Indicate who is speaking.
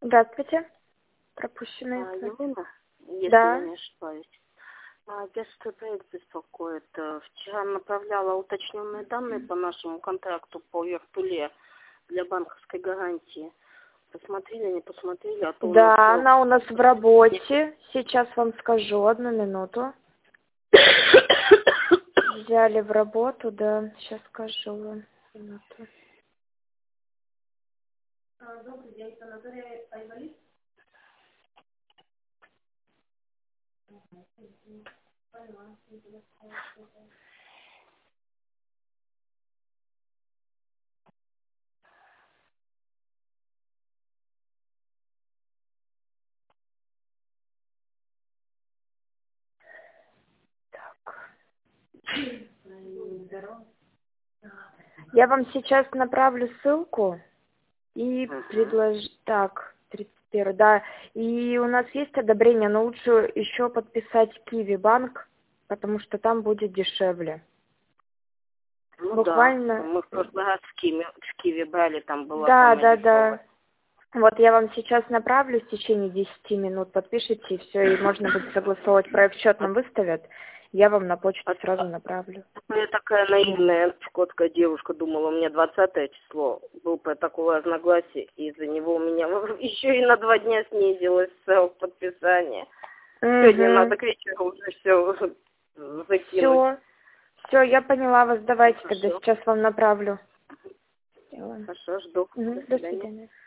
Speaker 1: Здравствуйте. Пропущенный.
Speaker 2: Елена, если
Speaker 1: Да.
Speaker 2: я не ошибаюсь. Агентство проект беспокоит. Вчера направляла уточненные данные по нашему контракту по Вертуле для банковской гарантии. Посмотрели, не посмотрели, а то у нас
Speaker 1: Да, она у нас в работе. Сейчас вам скажу, 1 минуту. Взяли в работу, да. Сейчас скажу вам. Минуту. Добрый день, санаторий Айвалис. Я вам сейчас направлю ссылку и предложу... Так, 31, да. И у нас есть одобрение, но лучше еще подписать Киви банк, потому что там будет дешевле.
Speaker 2: Ну
Speaker 1: Буквально...
Speaker 2: да, мы в прошлый раз в Киеве брали, там была
Speaker 1: Да,
Speaker 2: самая
Speaker 1: да,
Speaker 2: дешевая.
Speaker 1: да. Вот я вам сейчас направлю в течение 10 минут, подпишите, и все, и можно будет согласовывать. Проект счет нам выставят, я вам на почту сразу направлю.
Speaker 2: Я такая наивная шкотская девушка, думала, у меня 20 число был протокол разногласий, и из-за него у меня еще и на 2 дня снизилось срок подписания. Сегодня надо к вечеру уже все закинуть.
Speaker 1: Все, я поняла вас, давайте
Speaker 2: Хорошо.
Speaker 1: тогда сейчас вам направлю.
Speaker 2: Хорошо, жду.
Speaker 1: До свидания.